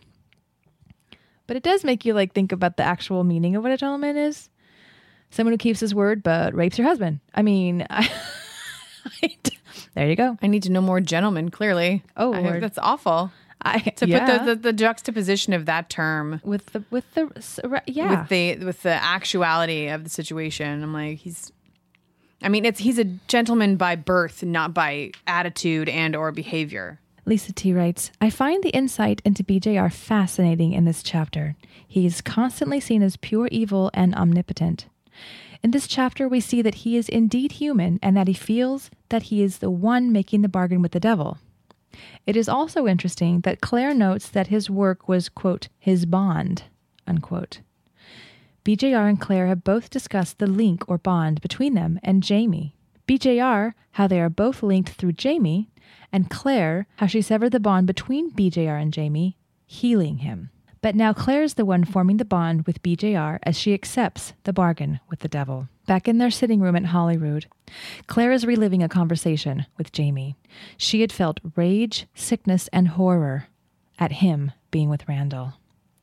But it does make you like think about the actual meaning of what a gentleman is. Someone who keeps his word but rapes her husband. I mean, I, I, there you go. I need to know more gentlemen, clearly. Oh, I, Lord. that's awful. I, To yeah. put the, the, the juxtaposition of that term with the with the yeah with the with the actuality of the situation, I'm like, he's. I mean, it's he's a gentleman by birth, not by attitude and or behavior. Lisa T. writes, I find the insight into B J R fascinating in this chapter. He is constantly seen as pure evil and omnipotent. In this chapter, we see that he is indeed human and that he feels that he is the one making the bargain with the devil. It is also interesting that Claire notes that his work was, quote, his bond, unquote. B J R and Claire have both discussed the link or bond between them and Jamie. B J R, how they are both linked through Jamie, and Claire, how she severed the bond between B J R and Jamie, healing him. But now Claire's the one forming the bond with B J R as she accepts the bargain with the devil. Back in their sitting room at Holyrood, Claire is reliving a conversation with Jamie. She had felt rage, sickness, and horror at him being with Randall.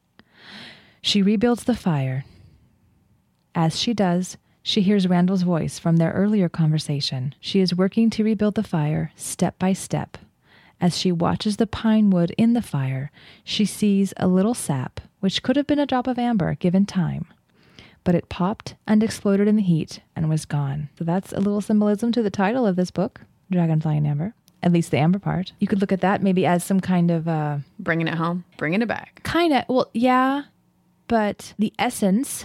She rebuilds the fire. As she does, she hears Randall's voice from their earlier conversation. She is working to rebuild the fire step by step. As she watches the pine wood in the fire, she sees a little sap, which could have been a drop of amber given time. But it popped and exploded in the heat and was gone. So that's a little symbolism to the title of this book, Dragonfly and Amber, at least the amber part. You could look at that maybe as some kind of... Uh, Bringing it home, bringing it back. kind of, well, yeah, but the essence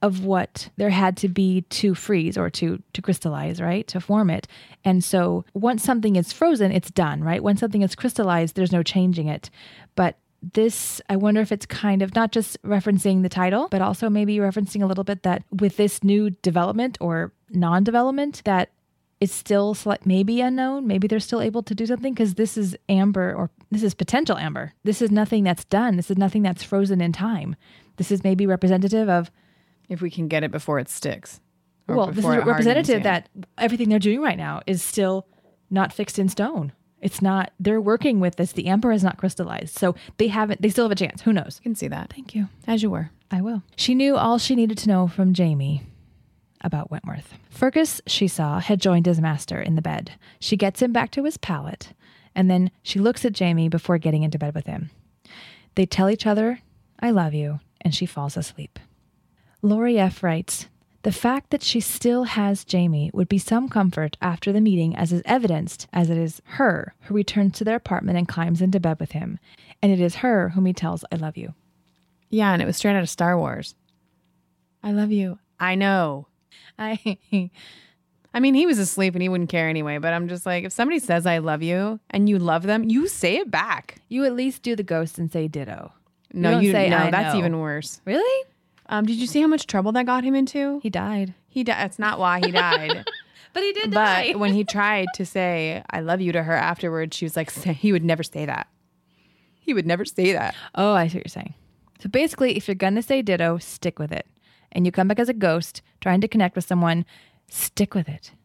of what there had to be to freeze or to to crystallize, right? To form it. And so once something is frozen, it's done, right? When something is crystallized, there's no changing it. But this, I wonder if it's kind of not just referencing the title, but also maybe referencing a little bit that with this new development or non-development, that it's still maybe unknown. Maybe they're still able to do something because this is amber, or this is potential amber. This is nothing that's done. This is nothing that's frozen in time. This is maybe representative of, if we can get it before it sticks. Well, this is representative that everything they're doing right now is still not fixed in stone. It's not, they're working with this. The amber has not crystallized. So they haven't, they still have a chance. Who knows? I can see that. Thank you. As you were. I will. She knew all she needed to know from Jamie about Wentworth. Fergus, she saw, had joined his master in the bed. She gets him back to his pallet, and then she looks at Jamie before getting into bed with him. They tell each other, I love you, and she falls asleep. Lori F. writes, the fact that she still has Jamie would be some comfort after the meeting, as is evidenced as it is her who returns to their apartment and climbs into bed with him, and it is her whom he tells, I love you. Yeah, and it was straight out of Star Wars. I love you. I know. I I mean, he was asleep and he wouldn't care anyway, but I'm just like, if somebody says I love you and you love them, you say it back. You at least do the ghost and say ditto. No, you don't you say, no, I that's know. even worse. Really? Um, did you see how much trouble that got him into? He died. He died. That's not why he died. But he did but die. when he tried to say I love you to her afterwards, she was like, he would never say that. He would never say that. Oh, I see what you're saying. So basically, if you're going to say ditto, stick with it. And you come back as a ghost trying to connect with someone, stick with it.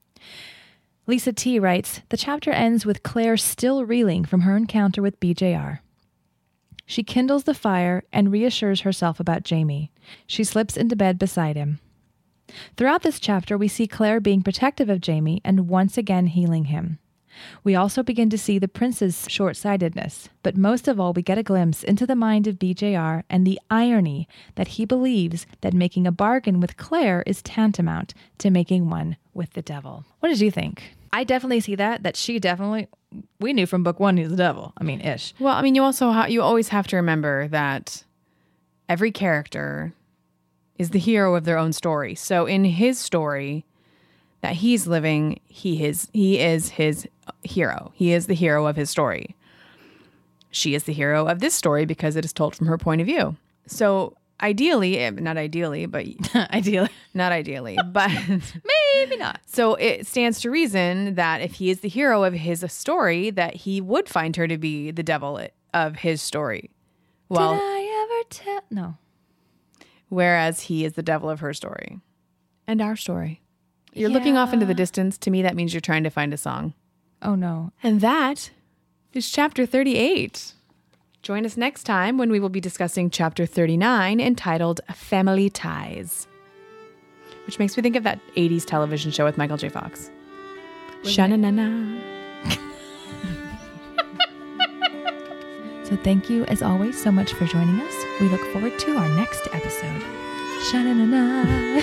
Lisa T. writes, the chapter ends with Claire still reeling from her encounter with B J R. She kindles the fire and reassures herself about Jamie. She slips into bed beside him. Throughout this chapter, we see Claire being protective of Jamie and once again healing him. We also begin to see the prince's short-sightedness, but most of all, we get a glimpse into the mind of B J R and the irony that he believes that making a bargain with Claire is tantamount to making one with the devil. What did you think? I definitely see that, that she definitely, we knew from book one he's the devil. I mean, ish. Well, I mean, you also, ha- you always have to remember that every character is the hero of their own story. So in his story that he's living, he is, he is his hero. He is the hero of his story. She is the hero of this story because it is told from her point of view. So ideally, not ideally, but Ideally. not ideally, but Maybe not. So it stands to reason that if he is the hero of his story, that he would find her to be the devil of his story. Well, Did I ever tell? No. Whereas he is the devil of her story and our story. You're Yeah. looking off into the distance. To me, that means you're trying to find a song. Oh, no. And that is chapter thirty-eight. Join us next time when we will be discussing chapter thirty-nine, entitled Family Ties, which makes me think of that eighties television show with Michael J. Fox. Sha-na-na-na. So thank you, as always, so much for joining us. We look forward to our next episode. Sha-na-na-na.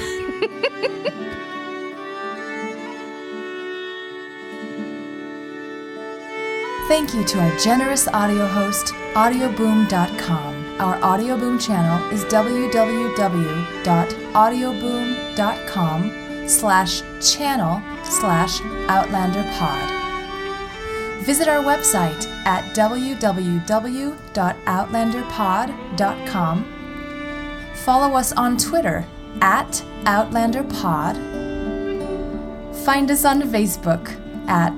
Thank you to our generous audio host, audioboom dot com. Our Audioboom channel is www.audioboom.com slash channel slash outlanderpod. Visit our website at www dot outlanderpod dot com. Follow us on Twitter at outlanderpod. Find us on Facebook at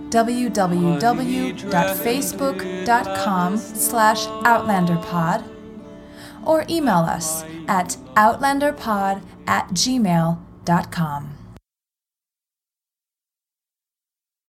www.facebook.com slash outlanderpod, or email us at outlanderpod at gmail dot com.